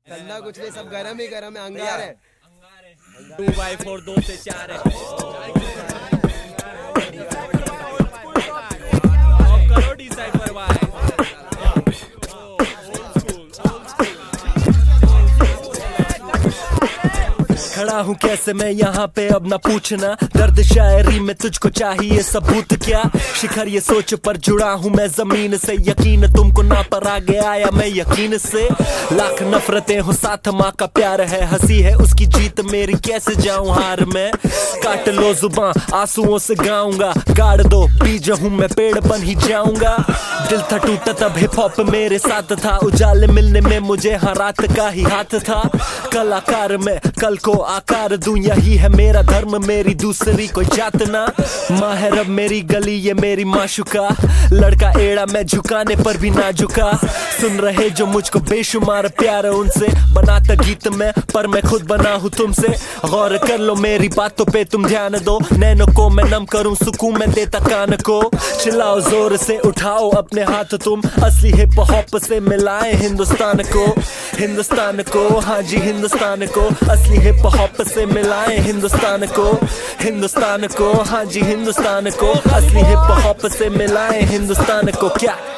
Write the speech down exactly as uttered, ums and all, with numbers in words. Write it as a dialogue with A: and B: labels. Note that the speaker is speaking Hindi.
A: ठंडा कुछ नहीं, सब गरम ही गरम है। अंगार है,
B: टू बाई फोर दो से चार है। करो डिसाइफर भाई।
C: खड़ा हूँ कैसे मैं यहाँ पे अब ना पूछना, दर्द शायरी में तुझको चाहिए सबूत क्या। शिखर ये सोच पर जुड़ा हूँ मैं जमीन से, यकीन तुमको ना पर आगे आया मैं यकीन से। लाख नफरतें हो साथ माँ का प्यार है, हंसी है उसकी जीत मेरी कैसे जाऊँ हार में। काट लो जुबां आंसुओं से गाऊंगा, गाड़ दो बीज हूँ मैं पेड़ बन ही जाऊंगा। दिल था टूटा तब हिप हॉप मेरे साथ था, उजाले मिलने में मुझे हर रात का ही हाथ था। कलाकार में कल को आकार दूं, यही है मेरा धर्म मेरी दूसरी कोई जात ना। माँ है रब मेरी गली ये मेरी माशुका, लड़का एड़ा मैं झुकाने पर भी ना झुका। सुन रहे जो मुझको बेशुमार प्यार उनसे, बनाता गीत में पर मैं खुद बना हूँ तुमसे। गौर कर लो मेरी बातों पे तुम ध्यान दो, नैनों को मैं नम करूँ सुकून में देता कान को। चिल्लाओ जोर से उठाओ अपने हाथ तुम, असली हिप हॉप से मिलाए हिंदुस्तान को। हिंदुस्तान को हाँ जी हिंदुस्तान को, असली हिप हॉप से मिलाए हिंदुस्तान को। हिंदुस्तान को हाँ जी हिंदुस्तान को, असली हिप हॉप से मिलाए हिंदुस्तान को। क्या